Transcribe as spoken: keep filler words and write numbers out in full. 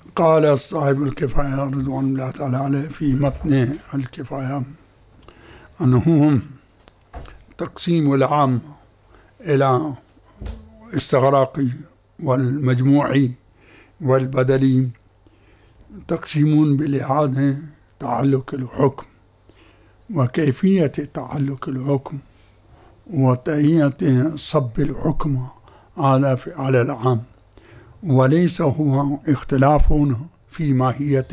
قال صاحب الكفاية رضوان الله تعالى عليه في متن الكفاية أنه تقسيم العام إلى استغراقي والمجموعي والبدلي تقسيم بلحاظ تعلق الحكم وكيفية تعلق الحكم وتهيئة صب الحكم على على العام، وليس هو اختلاف في ماهية